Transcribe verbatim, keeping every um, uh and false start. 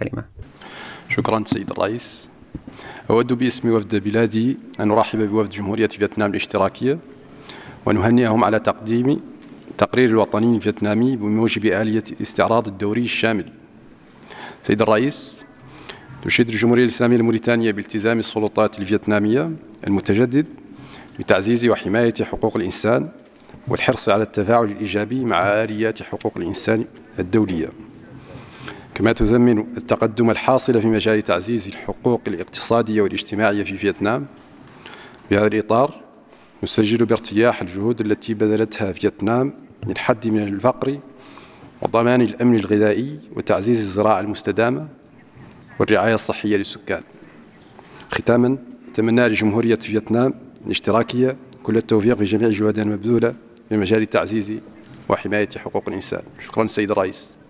الكلمة. شكرا سيد الرئيس. أود باسم وفد بلادي أن نرحب بوفد جمهورية فيتنام الاشتراكية ونهنئهم على تقديم تقرير الوطني الفيتنامي بموجب آلية الاستعراض الدوري الشامل. سيد الرئيس، تشيد الجمهورية الإسلامية الموريتانية بالتزام السلطات الفيتنامية المتجدد بتعزيز وحماية حقوق الإنسان والحرص على التفاعل الإيجابي مع آليات حقوق الإنسان الدولية، كما تثمن التقدم الحاصل في مجال تعزيز الحقوق الاقتصادية والاجتماعية في فيتنام. بهذا الإطار نسجل بارتياح الجهود التي بذلتها فيتنام للحد من الفقر وضمان الأمن الغذائي وتعزيز الزراعة المستدامة والرعاية الصحية للسكان. ختاما، أتمنى لجمهورية فيتنام الاشتراكية كل التوفيق في جميع الجهود المبذولة في مجال تعزيز وحماية حقوق الإنسان. شكرا سيد الرئيس.